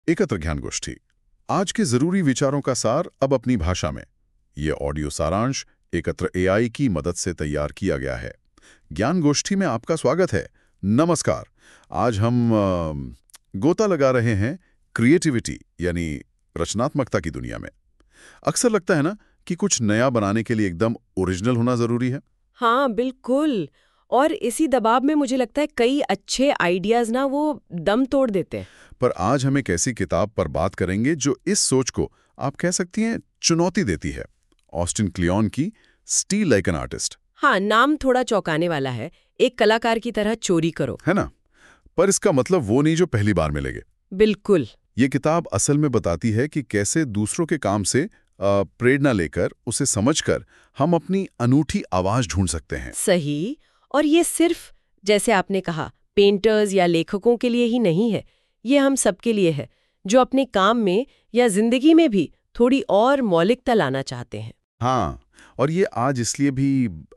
एकत्र ज्ञान गोष्ठी। आज के जरूरी विचारों का सार अब अपनी भाषा में। ये ऑडियो सारांश एकत्र एआई की मदद से तैयार किया गया है। ज्ञान गोष्ठी में आपका स्वागत है। नमस्कार। आज हम गोता लगा रहे हैं क्रिएटिविटी यानी रचनात्मकता की दुनिया में। अक्सर लगता है ना कि कुछ नया बनाने के लिए एकदम ओरिजिनल होना जरूरी है। हाँ बिल्कुल। और इसी दबाव में मुझे लगता है कई अच्छे आइडियाज ना वो दम तोड़ देते हैं। पर आज हम एक ऐसी किताब पर बात करेंगे जो इस सोच को आप कह सकती हैं चुनौती देती है। ऑस्टिन क्लियोन की स्टील लाइक एन आर्टिस्ट। हाँ, नाम थोड़ा चौंकाने वाला है। एक कलाकार की तरह चोरी करो, है ना? पर इसका मतलब वो नहीं जो पहली बार मिलेंगे। बिल्कुल। ये किताब असल में बताती है कि कैसे दूसरों के काम से प्रेरणा लेकर उसे समझकर हम अपनी अनूठी आवाज ढूंढ सकते हैं। सही। और ये सिर्फ जैसे आपने कहा पेंटर्स या लेखकों के लिए ही नहीं है, ये हम सबके लिए है जो अपने काम में या जिंदगी में भी थोड़ी और मौलिकता लाना चाहते हैं। हाँ, और ये आज इसलिए भी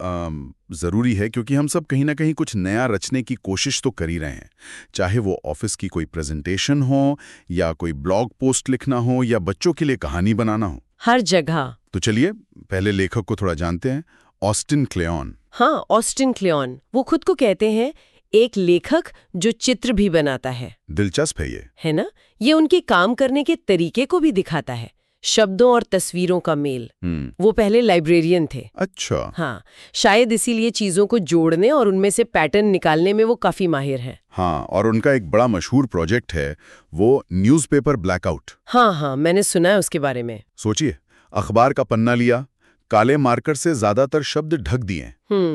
ज़रूरी है क्योंकि हम सब कहीं ना कहीं कुछ नया रचने की कोशिश तो कर ही रहे हैं। चाहे वो ऑफिस की कोई प्रेजेंटेशन हो या कोई ब्लॉग पोस्ट लिखना हो या बच्चों के लिए कहानी बनाना हो, हर जगह। तो चलिए पहले लेखक को थोड़ा जानते हैं। Austin Kleon. हाँ, ऑस्टिन क्लियोन। वो खुद को कहते हैं एक लेखक जो चित्र भी बनाता है। दिलचस्प है ये। है ना? ये उनके काम करने के तरीके को भी दिखाता है, शब्दों और तस्वीरों का मेल। वो पहले लाइब्रेरियन थे। अच्छा। हाँ, शायद इसीलिए चीजों को जोड़ने और उनमें से पैटर्न निकालने में वो काफी माहिर हैं। हाँ, और उनका एक बड़ा मशहूर प्रोजेक्ट है वो न्यूज़पेपर ब्लैकआउट। हाँ, मैंने सुना है उसके बारे में। सोचिए, अखबार का पन्ना लिया, काले मार्कर से ज्यादातर शब्द ढक दिए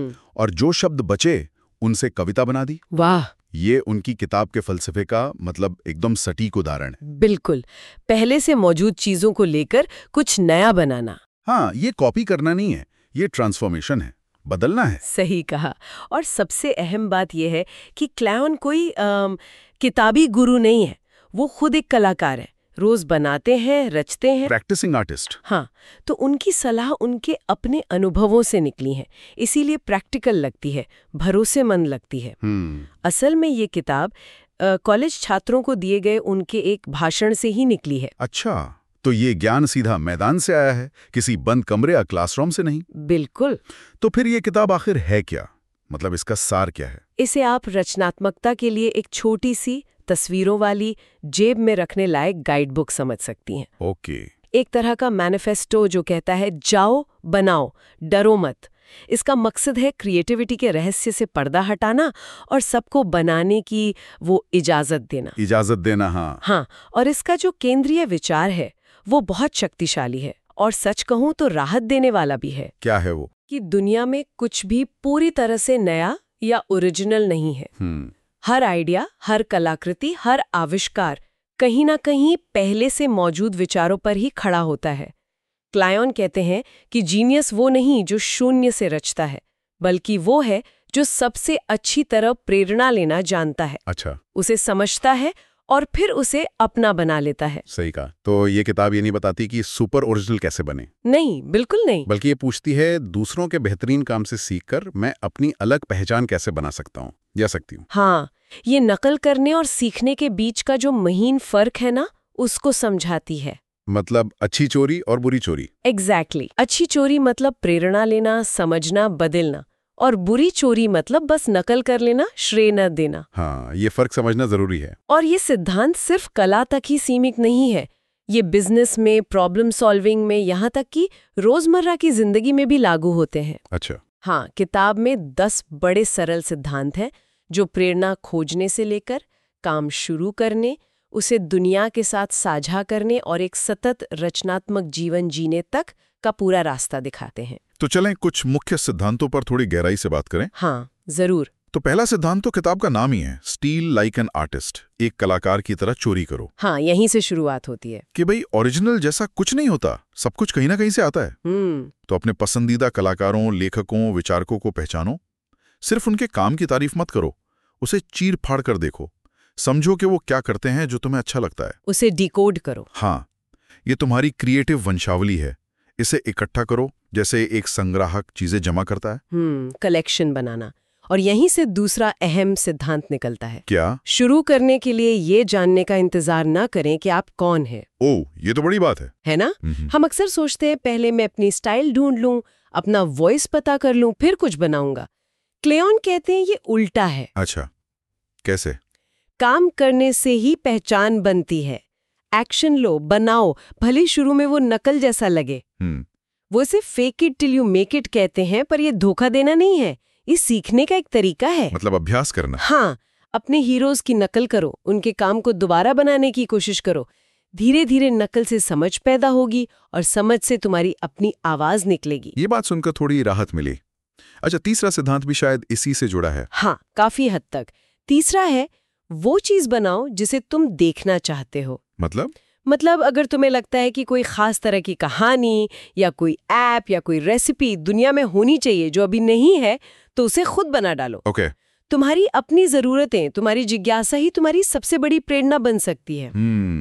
और जो शब्द बचे उनसे कविता बना दी। वाह! ये उनकी किताब के फलसफे का मतलब एकदम सटीक उदाहरण है। बिल्कुल, पहले से मौजूद चीजों को लेकर कुछ नया बनाना। हाँ, ये कॉपी करना नहीं है, ये ट्रांसफॉर्मेशन है, बदलना है। सही कहा। और सबसे अहम बात यह है कि क्लियोन कोई किताबी गुरु नहीं है। वो खुद एक कलाकार है, रोज बनाते हैं, रचते हैं। Practising artist. हाँ, तो उनकी सलाह उनके अपने अनुभवों से निकली है, इसीलिए प्रैक्टिकल लगती है, भरोसेमंद लगती है। असल में ये किताब कॉलेज छात्रों को दिए गए उनके एक भाषण से ही निकली है। अच्छा, तो ये ज्ञान सीधा मैदान से आया है, किसी बंद कमरे या क्लासरूम से नहीं। बिल्कुल। तो फिर ये किताब आखिर है क्या? मतलब इसका सार क्या है? इसे आप रचनात्मकता के लिए एक छोटी सी तस्वीरों वाली जेब में रखने लायक गाइड बुक समझ सकती हैं। ओके। एक तरह का मैनिफेस्टो जो कहता है जाओ बनाओ, डरो मत। इसका मकसद है क्रिएटिविटी के रहस्य से पर्दा हटाना और सबको बनाने की वो इजाजत देना। इजाजत देना, हाँ। हाँ, और इसका जो केंद्रीय विचार है वो बहुत शक्तिशाली है और सच कहूं तो राहत देने वाला भी है। क्या है वो? कि दुनिया में कुछ भी पूरी तरह से नया या ओरिजिनल नहीं है। हर आइडिया, हर कलाकृति, हर आविष्कार कहीं ना कहीं पहले से मौजूद विचारों पर ही खड़ा होता है। क्लियोन कहते हैं कि जीनियस वो नहीं जो शून्य से रचता है, बल्कि वो है जो सबसे अच्छी तरह प्रेरणा लेना जानता है। अच्छा। उसे समझता है और फिर उसे अपना बना लेता है। सही कहा। तो ये किताब ये नहीं बताती कि सुपर ओरिजिनल कैसे बने। नहीं, बिल्कुल नहीं। बल्कि ये पूछती है दूसरों के बेहतरीन काम से सीखकर मैं अपनी अलग पहचान कैसे बना सकता हूँ या सकती हूँ। हाँ, ये नकल करने और सीखने के बीच का जो महीन फर्क है ना, उसको समझाती है। मतलब अच्छी चोरी और बुरी चोरी। एग्जैक्टली। अच्छी चोरी मतलब प्रेरणा लेना, समझना, बदलना, और बुरी चोरी मतलब बस नकल कर लेना, श्रेय न देना। हाँ, ये फर्क समझना जरूरी है। और ये सिद्धांत सिर्फ कला तक ही सीमित नहीं है, ये बिजनेस में, प्रॉब्लम सॉल्विंग में, यहाँ तक कि रोजमर्रा की जिंदगी में भी लागू होते हैं। अच्छा। हाँ, किताब में 10 बड़े सरल सिद्धांत हैं जो प्रेरणा खोजने से लेकर काम शुरू करने, उसे दुनिया के साथ साझा करने और एक सतत रचनात्मक जीवन जीने तक का पूरा रास्ता दिखाते हैं। तो चलें कुछ मुख्य सिद्धांतों पर थोड़ी गहराई से बात करें। हाँ, जरूर। तो पहला सिद्धांत तो किताब का नाम ही है, स्टील लाइक एन आर्टिस्ट। एक कलाकार की तरह चोरी करो। हाँ, यहीं से शुरुआत होती है कि भाई ओरिजिनल जैसा कुछ नहीं होता, सब कुछ कहीं ना कहीं से आता है। तो अपने पसंदीदा कलाकारों, लेखकों, विचारकों को पहचानो। सिर्फ उनके काम की तारीफ मत करो, उसे चीर फाड़ कर देखो, समझो कि वो क्या करते हैं जो तुम्हें अच्छा लगता है। उसे डिकोड करो। हाँ, ये तुम्हारी क्रिएटिव वंशावली है। इसे इकट्ठा करो जैसे एक संग्राहक चीजें जमा करता है। कलेक्शन बनाना। और यहीं से दूसरा अहम सिद्धांत निकलता है। क्या? शुरू करने के लिए ये जानने का इंतजार ना करें कि आप कौन हैं। ओह, ये तो बड़ी बात है ना? हम अक्सर सोचते हैं पहले मैं अपनी स्टाइल ढूंढ लूं, अपना वॉइस पता कर लूं, फिर कुछ बनाऊंगा। क्लेऑन कहते हैं ये उल्टा है। अच्छा, कैसे? काम करने से ही पहचान बनती है। एक्शन लो, बनाओ, भले शुरू में वो नकल जैसा लगे। वो इसे fake it till you make it कहते हैं, पर ये धोखा देना नहीं है, ये सीखने का एक तरीका है। मतलब अभ्यास करना। हाँ, अपने हीरोज की नकल करो, उनके काम को दोबारा बनाने की कोशिश करो। धीरे धीरे नकल से समझ पैदा होगी और समझ से तुम्हारी अपनी आवाज निकलेगी। ये बात सुनकर थोड़ी राहत मिली। अच्छा, तीसरा सिद्धांत भी शायद इसी से जुड़ा है। हाँ, काफी हद तक। तीसरा है वो चीज बनाओ जिसे तुम देखना चाहते हो। मतलब अगर तुम्हें लगता है कि कोई खास तरह की कहानी या कोई ऐप या कोई रेसिपी दुनिया में होनी चाहिए जो अभी नहीं है, तो उसे खुद बना डालो। ओके। तुम्हारी अपनी जरूरतें, तुम्हारी जिज्ञासा ही तुम्हारी सबसे बड़ी प्रेरणा बन सकती है।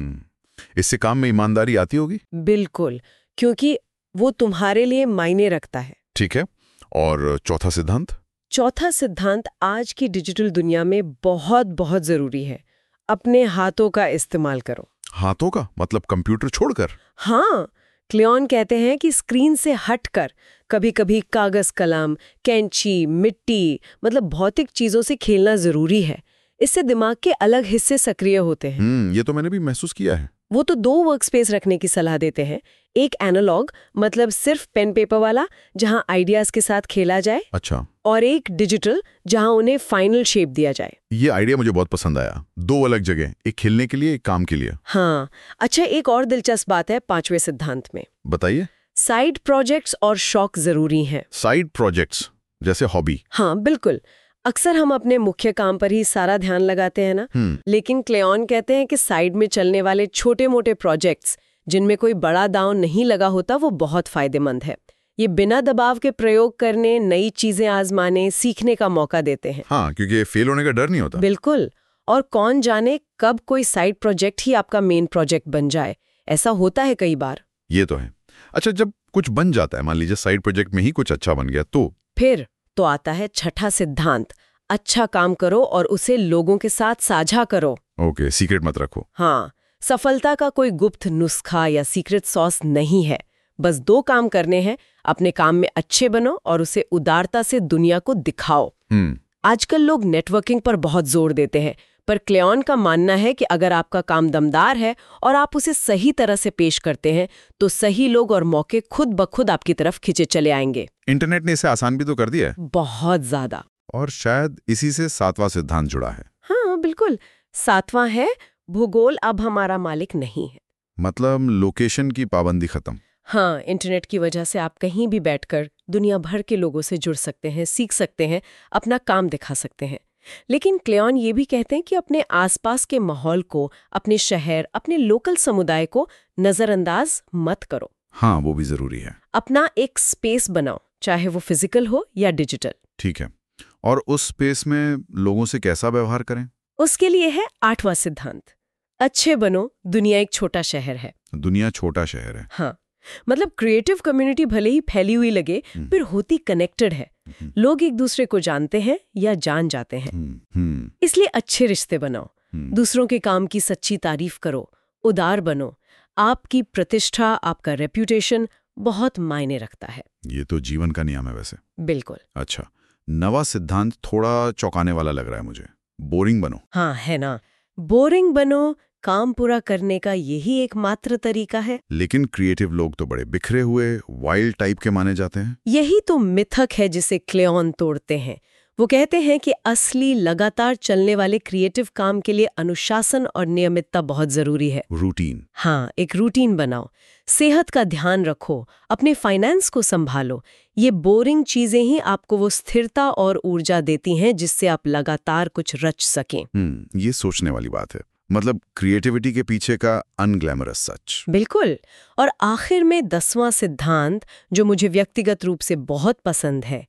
इससे काम में ईमानदारी आती होगी? बिल्कुल, क्योंकि वो तुम्हारे लिए मायने रखता है। ठीक है। और चौथा सिद्धांत? चौथा सिद्धांत आज की डिजिटल दुनिया में बहुत बहुत जरूरी है। अपने हाथों का इस्तेमाल करो। हाथों का मतलब कंप्यूटर छोड़कर? हाँ, क्लेऑन कहते हैं कि स्क्रीन से हटकर कभी कभी कागज कलम, कैंची, मिट्टी, मतलब भौतिक चीजों से खेलना जरूरी है। इससे दिमाग के अलग हिस्से सक्रिय होते हैं। ये तो मैंने भी महसूस किया है। वो तो 2 वर्कस्पेस रखने की सलाह देते हैं। एक एनालॉग, मतलब सिर्फ पेन पेपर वाला, जहां आइडियाज के साथ खेला जाए। अच्छा। और एक डिजिटल, जहां उन्हें फाइनल शेप दिया जाए। ये आइडिया मुझे बहुत पसंद आया। 2 अलग जगह, एक खेलने के लिए, एक काम के लिए। हाँ। अच्छा, एक और दिलचस्प बात है 5वें सिद्धांत में। बताइए। साइड प्रोजेक्ट्स और शौक जरूरी हैं। साइड प्रोजेक्ट्स जैसे हॉबी? हाँ, बिल्कुल। अक्सर हम अपने मुख्य काम पर ही सारा ध्यान लगाते हैं ना। लेकिन क्लेऑन कहते हैं कि साइड में चलने वाले छोटे मोटे प्रोजेक्ट्स, जिनमें कोई बड़ा दांव नहीं लगा होता, वो बहुत फायदेमंद है। ये बिना दबाव के प्रयोग करने, नई चीजें आजमाने, सीखने का मौका देते हैं। हाँ, क्योंकि फेल होने का डर नहीं होता। बिल्कुल। और कौन जाने कब कोई साइड प्रोजेक्ट ही आपका मेन प्रोजेक्ट बन जाए। ऐसा होता है कई बार। ये तो है। अच्छा, जब कुछ बन जाता है, मान लीजिए साइड प्रोजेक्ट में ही कुछ अच्छा बन गया, तो फिर तो आता है छठा सिद्धांत, अच्छा काम करो और उसे लोगों के साथ साझा करो। ओके, सीक्रेट मत रखो। हाँ, सफलता का कोई गुप्त नुस्खा या सीक्रेट सॉस नहीं है। बस 2 काम करने हैं, अपने काम में अच्छे बनो और उसे उदारता से दुनिया को दिखाओ। आजकल लोग नेटवर्किंग पर बहुत जोर देते हैं, पर क्लेऑन का मानना है कि अगर आपका काम दमदार है और आप उसे सही तरह से पेश करते हैं, तो सही लोग और मौके खुद ब खुद आपकी तरफ खिंचे चले आएंगे। इंटरनेट ने इसे आसान भी तो कर दिया है। बहुत ज्यादा। और शायद इसी से 7वां सिद्धांत जुड़ा है। हाँ, बिल्कुल। 7वां है, भूगोल अब हमारा मालिक नहीं है। मतलब लोकेशन की पाबंदी खत्म। हाँ, इंटरनेट की वजह से आप कहीं भी बैठकर दुनिया भर के लोगों से जुड़ सकते हैं, सीख सकते हैं, अपना काम दिखा सकते हैं। लेकिन क्लेऑन ये भी कहते हैं कि अपने आसपास के माहौल को, अपने शहर, अपने लोकल समुदाय को नजरअंदाज मत करो। हाँ, वो भी जरूरी है। अपना एक स्पेस बनाओ, चाहे वो फिजिकल हो या डिजिटल। ठीक है। और उस स्पेस में लोगों से कैसा व्यवहार करें? उसके लिए है 8वां सिद्धांत, अच्छे बनो, दुनिया एक छोटा शहर है। दुनिया छोटा शहर है। हाँ, मतलब क्रिएटिव कम्युनिटी भले ही फैली हुई लगे, फिर होती कनेक्टेड है। लोग एक दूसरे को जानते हैं या जान जाते हैं। इसलिए अच्छे रिश्ते बनाओ, दूसरों के काम की सच्ची तारीफ करो, उदार बनो। आपकी प्रतिष्ठा, आपका रेप्यूटेशन बहुत मायने रखता है। ये तो जीवन का नियम है वैसे। बिल्कुल। अच्छा, 9वां सिद्धांत थोड़ा चौंकाने वाला लग रहा है मुझे। बोरिंग बनो। हाँ, है ना। बोरिंग बनो, काम पूरा करने का यही एकमात्र तरीका है। लेकिन क्रिएटिव लोग तो बड़े बिखरे हुए, वाइल्ड टाइप के माने जाते हैं। यही तो मिथक है जिसे क्लेऑन तोड़ते हैं। वो कहते हैं कि असली लगातार चलने वाले क्रिएटिव काम के लिए अनुशासन और नियमितता बहुत जरूरी है। रूटीन। हाँ, एक रूटीन बनाओ, सेहत का ध्यान रखो, अपने फाइनेंस को संभालो। ये बोरिंग चीजें ही आपको वो स्थिरता और ऊर्जा देती हैं जिससे आप लगातार कुछ रच सकें। ये सोचने वाली बात है। मतलब क्रिएटिविटी के पीछे का अनग्लैमरस सच। बिल्कुल। और आखिर में 10वां सिद्धांत, जो मुझे व्यक्तिगत रूप से बहुत पसंद है,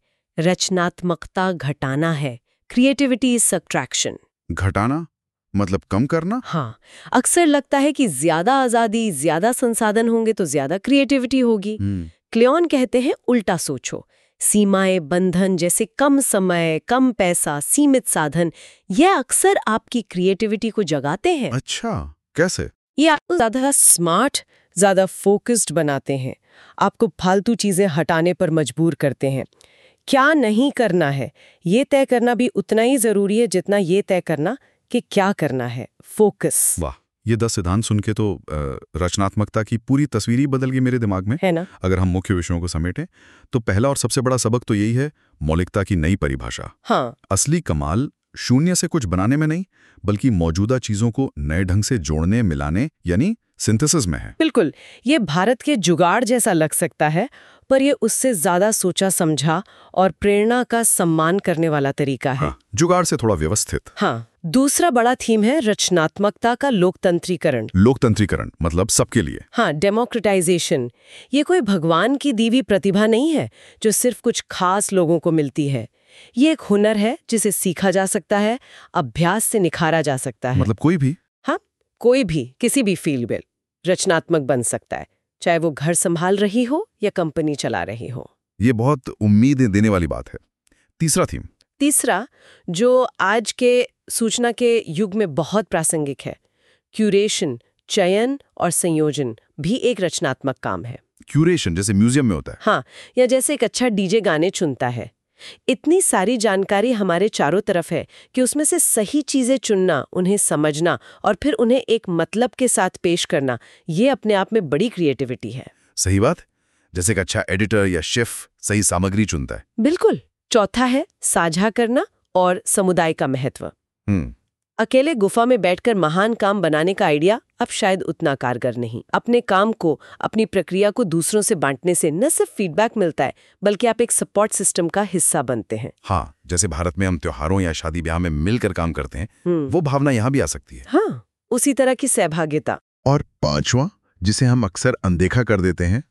रचनात्मकता घटाना है। Creativity is subtraction. घटाना मतलब कम करना? हाँ, अक्सर लगता है कि ज्यादा आजादी, ज्यादा संसाधन होंगे तो ज्यादा क्रिएटिविटी होगी। क्लेऑन कहते हैं उल्टा सोचो। सीमाएं, बंधन जैसे कम समय, कम पैसा, सीमित साधन, यह अक्सर आपकी क्रिएटिविटी को जगाते हैं। अच्छा, कैसे? ये आपको ज़्यादा स्मार्ट, ज़्यादा फोकस्ड बनाते हैं। आपको फालतू चीज़ें हटाने पर मजबूर करते हैं। क्या नहीं करना है, ये तय करना भी उतना ही ज़रूरी है जितना ये तय करना कि क्या करना है। फोकस। वाह, ये 10 सिद्धांत सुन के तो रचनात्मकता की पूरी तस्वीर ही बदल गई मेरे दिमाग में, है ना? अगर हम मुख्य विषयों को समेटें तो पहला और सबसे बड़ा सबक तो यही है, मौलिकता की नई परिभाषा। हाँ, असली कमाल शून्य से कुछ बनाने में नहीं, बल्कि मौजूदा चीजों को नए ढंग से जोड़ने, मिलाने यानी सिंथेसिस में है। बिल्कुल। ये भारत के जुगाड़ जैसा लग सकता है, पर ये उससे ज्यादा सोचा समझा और प्रेरणा का सम्मान करने वाला तरीका है। हाँ, जुगाड़ से थोड़ा व्यवस्थित। हाँ, दूसरा बड़ा थीम है रचनात्मकता का लोकतंत्रीकरण। लोकतंत्रीकरण मतलब सबके लिए। हाँ, डेमोक्रेटाइजेशन। ये कोई भगवान की दी हुई प्रतिभा नहीं है जो सिर्फ कुछ खास लोगों को मिलती है। ये एक हुनर है जिसे सीखा जा सकता है, अभ्यास से निखारा जा सकता है। मतलब कोई भी? हाँ, कोई भी किसी भी फील्ड में रचनात्मक बन सकता है, चाहे वो घर संभाल रही हो या कंपनी चला रही हो। ये बहुत उम्मीद देने वाली बात है। तीसरा थीम। तीसरा, जो आज के सूचना के युग में बहुत प्रासंगिक है, क्यूरेशन, चयन और संयोजन भी एक रचनात्मक काम है। क्यूरेशन जैसे म्यूजियम में होता है। हाँ, या जैसे एक अच्छा डीजे गाने चुनता है। इतनी सारी जानकारी हमारे चारों तरफ है कि उसमें से सही चीजें चुनना, उन्हें समझना और फिर उन्हें एक मतलब के साथ पेश करना, ये अपने आप में बड़ी क्रिएटिविटी है। सही बात। जैसे एक अच्छा एडिटर या शेफ सही सामग्री चुनता है। बिल्कुल। चौथा है साझा करना और समुदाय का महत्व। अकेले गुफा में बैठकर महान काम बनाने का आइडिया अब शायद उतना कारगर नहीं। अपने काम को, अपनी प्रक्रिया को दूसरों से बांटने से न सिर्फ फीडबैक मिलता है, बल्कि आप एक सपोर्ट सिस्टम का हिस्सा बनते हैं। हाँ, जैसे भारत में हम त्योहारों या शादी ब्याह में मिलकर काम करते हैं, वो भावना यहाँ भी आ सकती है। हाँ, उसी तरह की सहभागिता। और पांचवा, जिसे हम अक्सर अनदेखा कर देते हैं,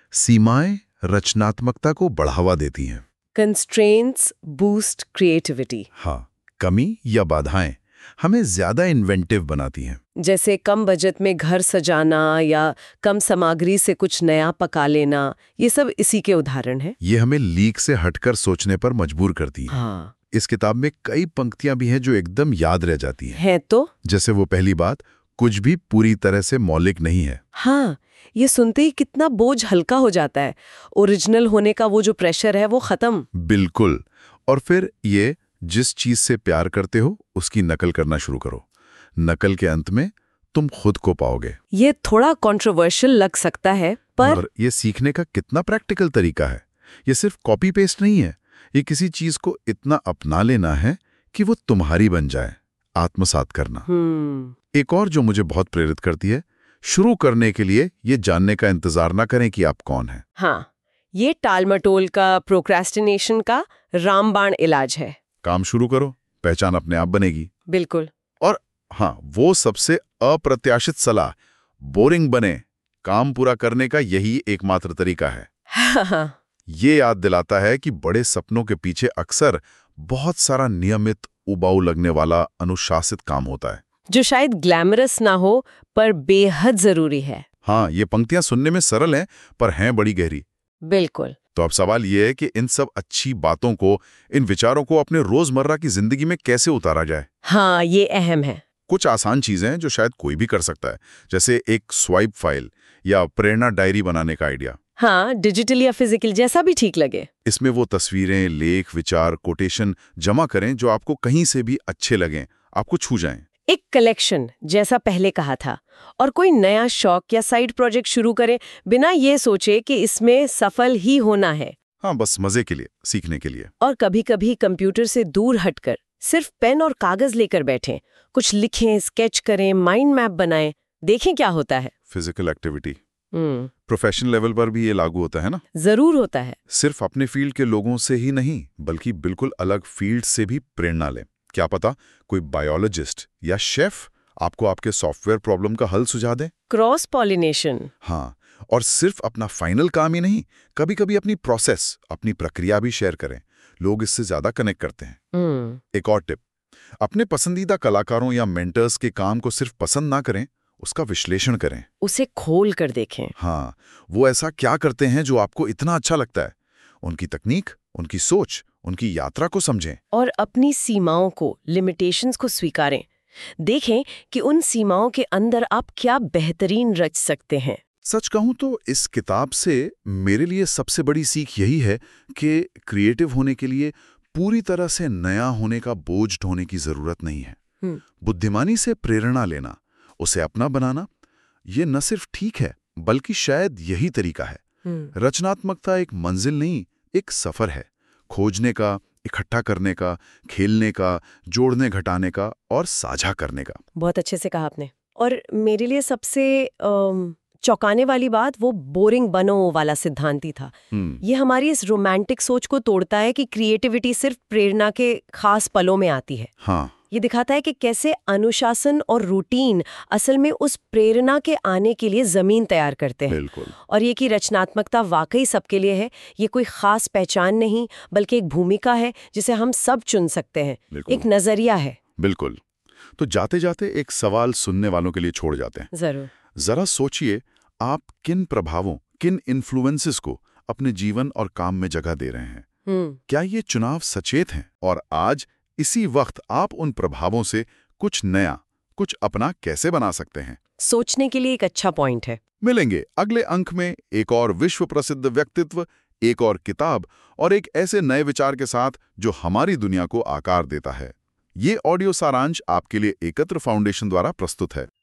सीमाएं रचनात्मकता को बढ़ावा देती हैं। Constraints boost creativity. हाँ, कमी या बाधाएं हमें ज्यादा इन्वेंटिव बनाती हैं। जैसे कम बजट में घर सजाना या कम सामग्री से कुछ नया पका लेना, ये सब इसी के उदाहरण हैं। ये हमें लीक से हटकर सोचने पर मजबूर करती है। हाँ, इस किताब में कई पंक्तियां भी हैं जो एकदम याद रह जाती हैं। है तो। जैसे वो पहली बात, कुछ भी पूरी तरह से मौलिक नहीं है। हाँ, ये सुनते ही कितना बोझ हल्का हो जाता है। ओरिजिनल होने का वो जो प्रेशर है वो खत्म। बिल्कुल। और फिर ये, जिस चीज से प्यार करते हो उसकी नकल करना शुरू करो। नकल के अंत में तुम खुद को पाओगे। ये थोड़ा कंट्रोवर्शियल लग सकता है, पर और ये सीखने का कितना प्रैक्टिकल तरीका है। ये सिर्फ कॉपी पेस्ट नहीं है, ये किसी चीज को इतना अपना लेना है कि वो तुम्हारी बन जाए, आत्मसात करना। एक और जो मुझे बहुत प्रेरित करती है, शुरू करने के लिए ये जानने का इंतजार ना करें कि आप कौन हैं। हाँ, ये टालमटोल का, प्रोक्रेस्टिनेशन का रामबाण इलाज है। काम शुरू करो, पहचान अपने आप बनेगी। बिल्कुल। और हाँ, वो सबसे अप्रत्याशित सलाह, बोरिंग बने, काम पूरा करने का यही एकमात्र तरीका है। हाँ, ये याद दिलाता है कि बड़े सपनों के पीछे अक्सर बहुत सारा नियमित, उबाऊ लगने वाला अनुशासित काम होता है, जो शायद ग्लैमरस ना हो पर बेहद जरूरी है। हाँ, ये पंक्तियां सुनने में सरल हैं पर हैं बड़ी गहरी। बिल्कुल। तो अब सवाल ये है कि इन सब अच्छी बातों को, इन विचारों को अपने रोजमर्रा की जिंदगी में कैसे उतारा जाए। हाँ, ये अहम है। कुछ आसान चीजें हैं जो शायद कोई भी कर सकता है, जैसे एक स्वाइप फाइल या प्रेरणा डायरी बनाने का आइडिया। हाँ, डिजिटल या फिजिकल, जैसा भी ठीक लगे। इसमें वो तस्वीरें, लेख, विचार, कोटेशन जमा करें जो आपको कहीं से भी अच्छे लगें, आपको छू जाएं। एक कलेक्शन जैसा पहले कहा था। और कोई नया शौक या साइड प्रोजेक्ट शुरू करें बिना ये सोचे कि इसमें सफल ही होना है। हाँ, बस मजे के लिए, सीखने के लिए। और कभी-कभी कंप्यूटर से दूर हटकर सिर्फ पेन और कागज लेकर बैठें, कुछ लिखें, स्केच करें, माइंड मैप बनाएं, देखें क्या होता है। फिजिकल एक्टिविटी प्रोफेशनल लेवल पर भी ये लागू होता है ना? जरूर होता है। सिर्फ अपने फील्ड के लोगों से ही नहीं, बल्कि बिल्कुल अलग फील्ड से भी प्रेरणा लें। क्या पता कोई बायोलॉजिस्ट या शेफ आपको आपके सॉफ्टवेयर प्रॉब्लम का हल सुझा दे। Cross pollination. हाँ, और सिर्फ अपना फाइनल काम ही नहीं, कभी कभी अपनी प्रोसेस, अपनी प्रक्रिया भी शेयर करें। लोग इससे ज्यादा कनेक्ट करते हैं। एक और टिप, अपने पसंदीदा कलाकारों या मेंटर्स के काम को सिर्फ पसंद ना करें, उसका विश्लेषण करें, उसे खोल कर देखें। हाँ, वो ऐसा क्या करते हैं जो आपको इतना अच्छा लगता है। उनकी तकनीक, उनकी सोच, उनकी यात्रा को समझें। और अपनी सीमाओं को, लिमिटेशंस को स्वीकारें। देखें कि उन सीमाओं के अंदर आप क्या बेहतरीन रच सकते हैं। सच कहूं तो इस किताब से मेरे लिए सबसे बड़ी सीख यही है कि क्रिएटिव होने के लिए पूरी तरह से नया होने का बोझ ढोने की जरूरत नहीं है। बुद्धिमानी से प्रेरणा लेना, उसे अपना बनाना, ये न सिर्फ ठीक है बल्कि शायद यही तरीका है। रचनात्मकता एक मंजिल नहीं, एक सफर है, खोजने का, इकट्ठा करने का, खेलने का, जोड़ने घटाने का और साझा करने का। बहुत अच्छे से कहा आपने। और मेरे लिए सबसे चौंकाने वाली बात वो बोरिंग बनो वाला सिद्धांत ही था। ये हमारी इस रोमांटिक सोच को तोड़ता है कि क्रिएटिविटी सिर्फ प्रेरणा के खास पलों में आती है। हाँ। ये दिखाता है कि कैसे अनुशासन और रूटीन असल में उस प्रेरणा के आने के लिए जमीन तैयार करते हैं। बिल्कुल। और ये कि रचनात्मकता वाकई सबके लिए है, ये कोई खास पहचान नहीं बल्कि एक भूमिका है जिसे हम सब चुन सकते हैं, एक नजरिया है। बिल्कुल। तो जाते जाते एक सवाल सुनने वालों के लिए छोड़ जाते हैं। जरूर। जरा सोचिए, आप किन प्रभावों, किन इन्फ्लुएंसेस को अपने जीवन और काम में जगह दे रहे हैं? क्या ये चुनाव सचेत हैं? और आज इसी वक्त आप उन प्रभावों से कुछ नया, कुछ अपना कैसे बना सकते हैं? सोचने के लिए एक अच्छा पॉइंट है। मिलेंगे अगले अंक में एक और विश्व प्रसिद्ध व्यक्तित्व, एक और किताब और एक ऐसे नए विचार के साथ जो हमारी दुनिया को आकार देता है। ये ऑडियो सारांश आपके लिए एकत्र फाउंडेशन द्वारा प्रस्तुत है।